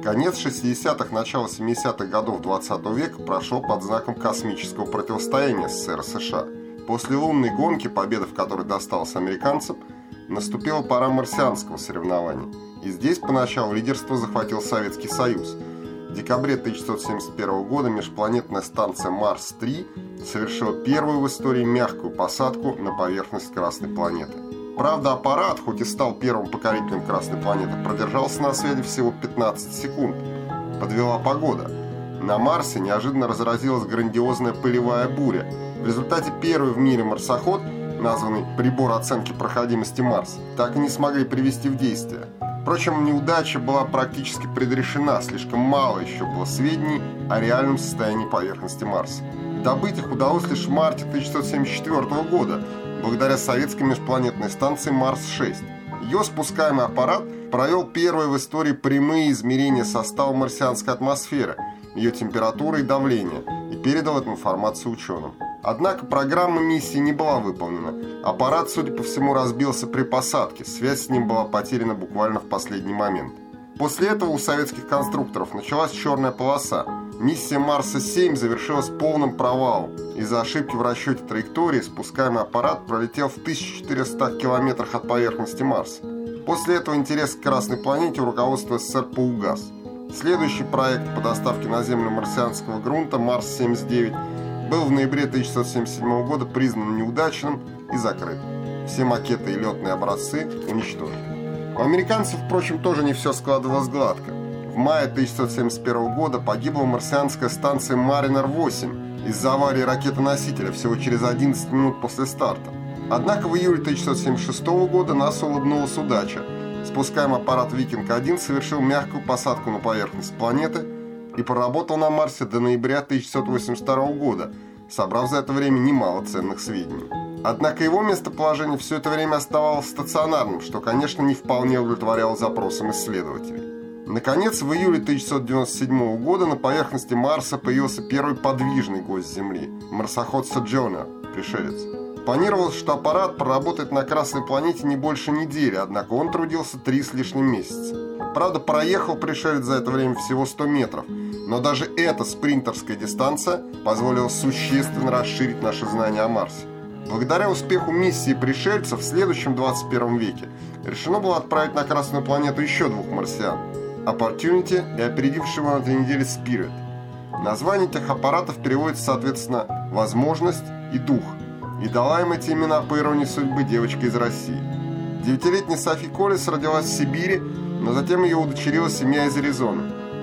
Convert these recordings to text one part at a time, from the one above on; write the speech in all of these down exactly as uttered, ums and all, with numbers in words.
Конец шестидесятых, начало семидесятых годов двадцатого века прошел под знаком космического противостояния СССР и США. После лунной гонки, победа в которой досталась американцам, наступила пора марсианского соревнования. И здесь поначалу лидерство захватил Советский Союз. В декабре тысяча девятьсот семьдесят первого года межпланетная станция Марс три совершила первую в истории мягкую посадку на поверхность Красной планеты. Правда, аппарат, хоть и стал первым покорителем Красной планеты, продержался на свете всего пятнадцать секунд. Подвела погода. На Марсе неожиданно разразилась грандиозная пылевая буря. В результате первый в мире марсоход, названный «Прибор оценки проходимости Марса», так и не смогли привести в действие. Впрочем, неудача была практически предрешена, слишком мало еще было сведений о реальном состоянии поверхности Марса. Добыть их удалось лишь в марте тысяча девятьсот семьдесят четвёртого года, благодаря советской межпланетной станции Марс шесть. Ее спускаемый аппарат провел первые в истории прямые измерения состава марсианской атмосферы, ее температуры и давления, и передал эту информацию ученым. Однако программа миссии не была выполнена. Аппарат, судя по всему, разбился при посадке, связь с ним была потеряна буквально в последний момент. После этого у советских конструкторов началась черная полоса. Миссия Марса семь завершилась полным провалом. Из-за ошибки в расчете траектории спускаемый аппарат пролетел в тысяча четырехстах километрах от поверхности Марса. После этого интерес к Красной планете у руководства СССР поугас. Следующий проект по доставке на Землю марсианского грунта Марс семьдесят девять был в ноябре тысяча девятьсот семьдесят седьмого года признан неудачным и закрыт. Все макеты и летные образцы уничтожены. У американцев, впрочем, тоже не все складывалось гладко. В мае тысяча девятьсот семьдесят первого года погибла марсианская станция Маринер восемь из-за аварии ракеты-носителя всего через одиннадцать минут после старта. Однако в июле тысяча девятьсот семьдесят шестого года НАСА улыбнулась удача. Спускаемый аппарат Викинг один совершил мягкую посадку на поверхность планеты и проработал на Марсе до ноября тысяча девятьсот восемьдесят второго года, собрав за это время немало ценных сведений. Однако его местоположение все это время оставалось стационарным, что, конечно, не вполне удовлетворяло запросам исследователей. Наконец, в июле тысяча девятьсот девяносто седьмого года на поверхности Марса появился первый подвижный гость Земли – марсоход Sojourner, пришелец. Планировалось, что аппарат проработает на Красной планете не больше недели, однако он трудился три с лишним месяца. Правда, проехал пришелец за это время всего сто метров, но даже эта спринтерская дистанция позволила существенно расширить наши знания о Марсе. Благодаря успеху миссии пришельцев в следующем двадцать первом веке решено было отправить на Красную планету еще двух марсиан – Opportunity и опередившего на этой неделе Spirit. Название этих аппаратов переводится, соответственно, «возможность» и «дух», и дала им эти имена, по иронии судьбы, девочка из России. Девятилетняя Софи Коллис родилась в Сибири, но затем ее удочерила семья из Аризоны.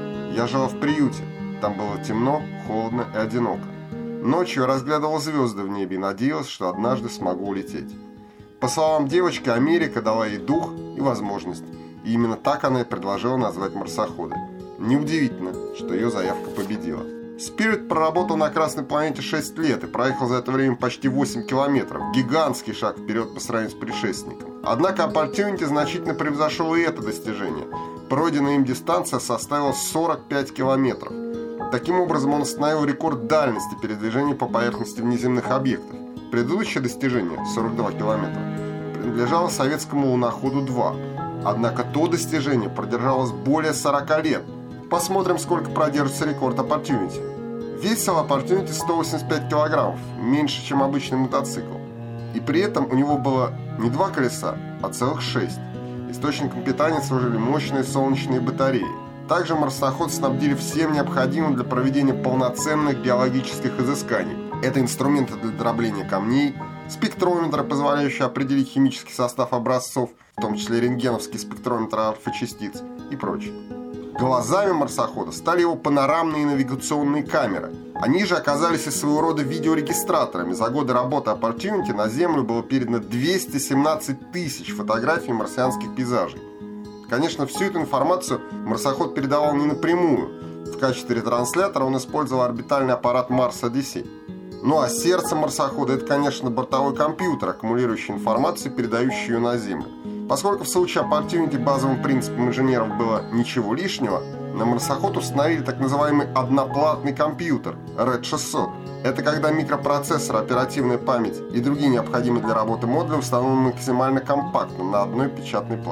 Я жила в приюте, там было темно, холодно и одиноко. Ночью я разглядывала звезды в небе и надеялась, что однажды смогу улететь. По словам девочки, Америка дала ей дух и возможность, и именно так она и предложила назвать марсоходы. Неудивительно, что ее заявка победила. Spirit проработал на Красной планете шесть лет и проехал за это время почти восемь километров. Гигантский шаг вперед по сравнению с предшественником. Однако Opportunity значительно превзошел и это достижение. Пройденная им дистанция составила сорок пять километров. Таким образом, он установил рекорд дальности передвижения по поверхности внеземных объектов. Предыдущее достижение, сорок два километра, принадлежало советскому луноходу два. Однако то достижение продержалось более сорока лет. Посмотрим, сколько продержится рекорд Opportunity. Весил Opportunity сто восемьдесят пять килограммов, меньше, чем обычный мотоцикл. И при этом у него было не два колеса, а целых шесть. Источником питания служили мощные солнечные батареи. Также марсоход снабдили всем необходимым для проведения полноценных биологических изысканий. Это инструменты для дробления камней, спектрометры, позволяющие определить химический состав образцов, в том числе рентгеновский спектрометр альфа-частиц и прочее. Глазами марсохода стали его панорамные навигационные камеры. Они же оказались и своего рода видеорегистраторами. За годы работы Opportunity на Землю было передано двести семнадцать тысяч фотографий марсианских пейзажей. Конечно, всю эту информацию марсоход передавал не напрямую. В качестве ретранслятора он использовал орбитальный аппарат Mars Odyssey. Ну а сердце марсохода – это, конечно, бортовой компьютер, аккумулирующий информацию и передающий ее на Землю. Поскольку в случае Opportunity базовым принципом инженеров было ничего лишнего, на марсоход установили так называемый одноплатный компьютер ред шестьсот. Это когда микропроцессор, оперативная память и другие необходимые для работы модули установлены максимально компактно на одной печатной плате.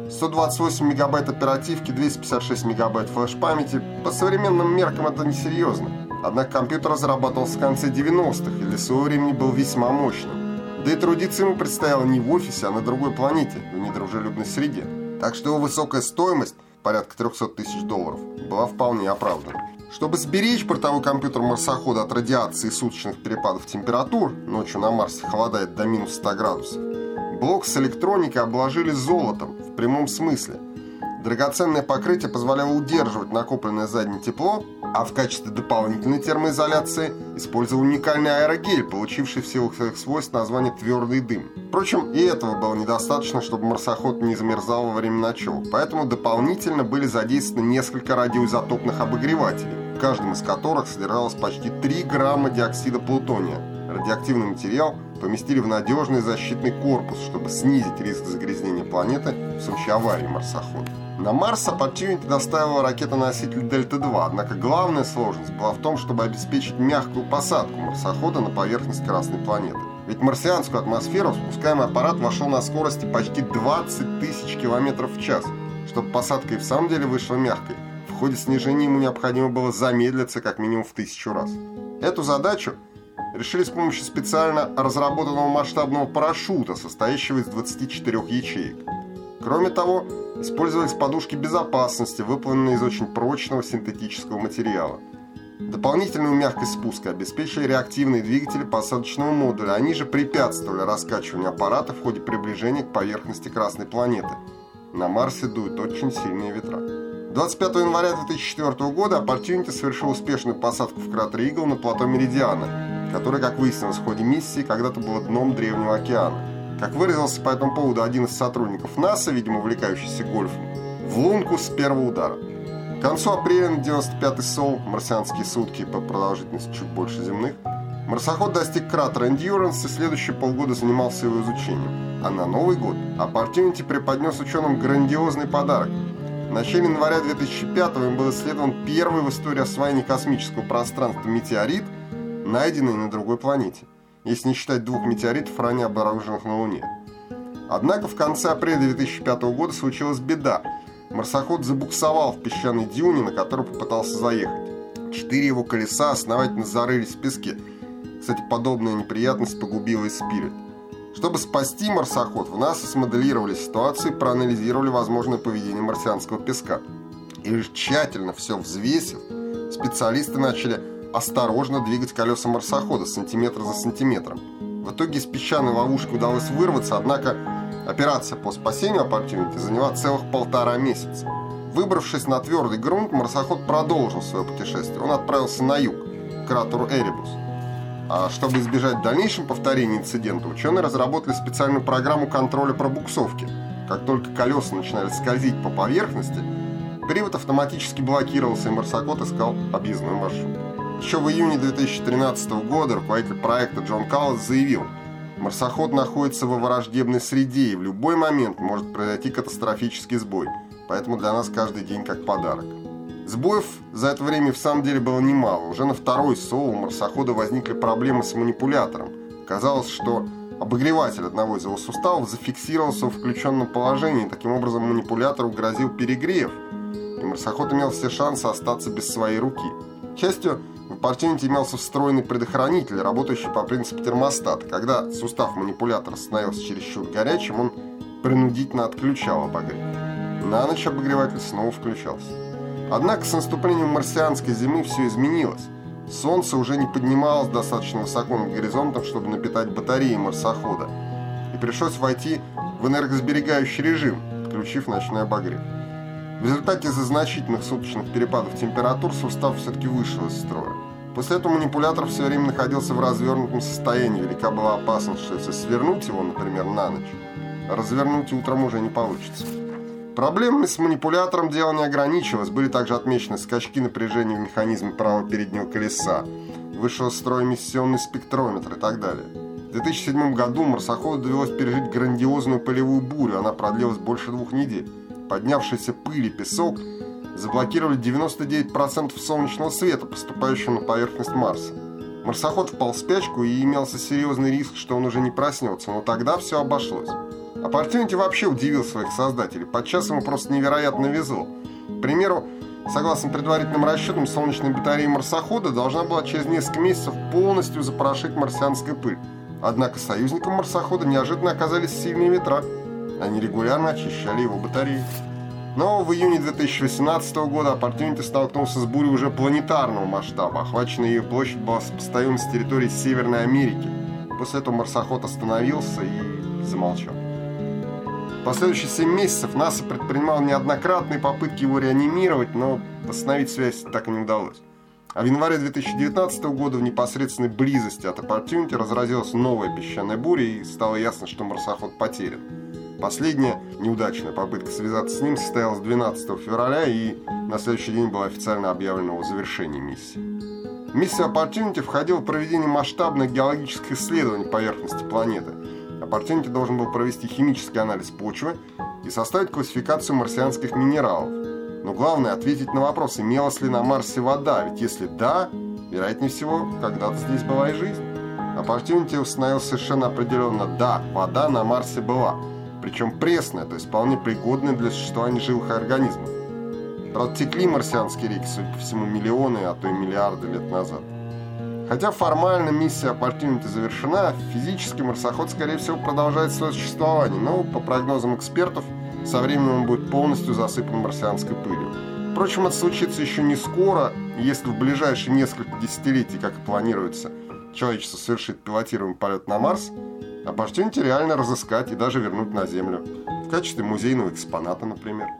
сто двадцать восемь мегабайт оперативки, двести пятьдесят шесть мегабайт флеш-памяти. По современным меркам это несерьезно. Однако компьютер разрабатывался в конце девяностых и для своего времени был весьма мощным. Да и трудиться ему предстояло не в офисе, а на другой планете, в недружелюбной среде. Так что его высокая стоимость, порядка триста тысяч долларов, была вполне оправдана. Чтобы сберечь бортовой компьютер марсохода от радиации и суточных перепадов температур, ночью на Марсе холодает до минус ста градусов, блок с электроникой обложили золотом, в прямом смысле. Драгоценное покрытие позволяло удерживать накопленное за день тепло, а в качестве дополнительной термоизоляции использовал уникальный аэрогель, получивший в силу своих свойств название «твердый дым». Впрочем, и этого было недостаточно, чтобы марсоход не замерзал во время ночевок, поэтому дополнительно были задействованы несколько радиоизотопных обогревателей, в каждом из которых содержалось почти три грамма диоксида плутония. Радиоактивный материал поместили в надежный защитный корпус, чтобы снизить риск загрязнения планеты в случае аварии марсохода. На Марс Opportunity доставила ракета-носитель Дельта два, однако главная сложность была в том, чтобы обеспечить мягкую посадку марсохода на поверхность Красной планеты. Ведь в марсианскую атмосферу спускаемый аппарат вошел на скорости почти двадцать тысяч километров в час. Чтобы посадка и в самом деле вышла мягкой, в ходе снижения ему необходимо было замедлиться как минимум в тысячу раз. Эту задачу решили с помощью специально разработанного масштабного парашюта, состоящего из двадцати четырёх ячеек. Кроме того, использовались подушки безопасности, выполненные из очень прочного синтетического материала. Дополнительную мягкость спуска обеспечили реактивные двигатели посадочного модуля. Они же препятствовали раскачиванию аппарата в ходе приближения к поверхности Красной планеты. На Марсе дуют очень сильные ветра. двадцать пятого января две тысячи четвёртого года Opportunity совершил успешную посадку в кратере Игл на плато Меридиана, который, как выяснилось в ходе миссии, когда-то было дном Древнего океана. Как выразился по этому поводу один из сотрудников НАСА, видимо увлекающийся гольфом, в лунку с первого удара. К концу апреля на девяносто пятый сол, марсианские сутки по продолжительности чуть больше земных, марсоход достиг кратера Endurance и следующие полгода занимался его изучением. А на Новый год Opportunity преподнес ученым грандиозный подарок. В начале января две тысячи пятого им был исследован первый в истории освоения космического пространства метеорит, найденный на другой планете, если не считать двух метеоритов, ранее обнаруженных на Луне. Однако в конце апреля две тысячи пятого года случилась беда. Марсоход забуксовал в песчаной дюне, на которую попытался заехать. Четыре его колеса основательно зарылись в песке. Кстати, подобная неприятность погубила и Спирит. Чтобы спасти марсоход, в НАСА смоделировали ситуацию и проанализировали возможное поведение марсианского песка. И лишь тщательно все взвесив, специалисты начали осторожно двигать колеса марсохода сантиметр за сантиметром. В итоге из песчаной ловушки удалось вырваться, однако операция по спасению Opportunity заняла целых полтора месяца. Выбравшись на твердый грунт, марсоход продолжил свое путешествие. Он отправился на юг, к кратеру Эребус. А чтобы избежать дальнейшего повторения инцидента, ученые разработали специальную программу контроля пробуксовки. Как только колеса начинали скользить по поверхности, привод автоматически блокировался, и марсоход искал объездной маршрут. Еще в июне две тысячи тринадцатого года руководитель проекта Джон Каллас заявил: марсоход находится во враждебной среде и в любой момент может произойти катастрофический сбой, поэтому для нас каждый день как подарок. Сбоев за это время в самом деле было немало. Уже на второй сол у марсохода возникли проблемы с манипулятором. Казалось, что обогреватель одного из его суставов зафиксировался в включенном положении, и таким образом манипулятору грозил перегрев, и марсоход имел все шансы остаться без своей руки. К счастью, в Opportunity имелся встроенный предохранитель, работающий по принципу термостата. Когда сустав манипулятора становился чересчур горячим, он принудительно отключал обогрев. На ночь обогреватель снова включался. Однако с наступлением марсианской зимы все изменилось. Солнце уже не поднималось достаточно высоко над горизонтом, чтобы напитать батареи марсохода, и пришлось войти в энергосберегающий режим, отключив ночной обогрев. В результате из-за значительных суточных перепадов температур сустав все-таки вышел из строя. После этого манипулятор все время находился в развернутом состоянии. Велика была опасность, что если свернуть его, например, на ночь, развернуть утром уже не получится. Проблемами с манипулятором дело не ограничилось. Были также отмечены скачки напряжения в механизме правого переднего колеса, вышел из строя эмиссионный спектрометр и так далее. В две тысячи седьмом году марсоходу довелось пережить грандиозную полевую бурю. Она продлилась больше двух недель. Поднявшийся пыль и песок заблокировали девяносто девять процентов солнечного света, поступающего на поверхность Марса. Марсоход впал в спячку, и имелся серьезный риск, что он уже не проснется, но тогда все обошлось. Opportunity вообще удивил своих создателей. Подчас ему просто невероятно везло. К примеру, согласно предварительным расчетам, солнечная батарея марсохода должна была через несколько месяцев полностью запорошить марсианскую пыль. Однако союзником марсохода неожиданно оказались сильные ветра. Они регулярно очищали его батареи. Но в июне две тысячи восемнадцатого года Opportunity столкнулся с бурей уже планетарного масштаба. Охваченная ее площадь была сопоставима с территорией Северной Америки. После этого марсоход остановился и замолчал. В последующие семь месяцев НАСА предпринимал неоднократные попытки его реанимировать, но восстановить связь так и не удалось. А в январе две тысячи девятнадцатого года в непосредственной близости от Opportunity разразилась новая песчаная буря, и стало ясно, что марсоход потерян. Последняя неудачная попытка связаться с ним состоялась двенадцатого февраля, и на следующий день было официально объявлено о завершении миссии. Миссия Opportunity входила в проведение масштабных геологических исследований поверхности планеты. Opportunity должен был провести химический анализ почвы и составить классификацию марсианских минералов. Но главное — ответить на вопрос, имелась ли на Марсе вода, ведь если да, вероятнее всего, когда-то здесь была и жизнь. Opportunity установил совершенно определенно: да, вода на Марсе была, причем пресная, то есть вполне пригодная для существования живых организмов. Правда, текли марсианские реки, судя по всему, миллионы, а то и миллиарды лет назад. Хотя формально миссия Opportunity завершена, физически марсоход, скорее всего, продолжает свое существование, но, по прогнозам экспертов, со временем он будет полностью засыпан марсианской пылью. Впрочем, это случится еще не скоро, и если в ближайшие несколько десятилетий, как и планируется, человечество совершит пилотируемый полет на Марс, Opportunity реально разыскать и даже вернуть на Землю. В качестве музейного экспоната, например.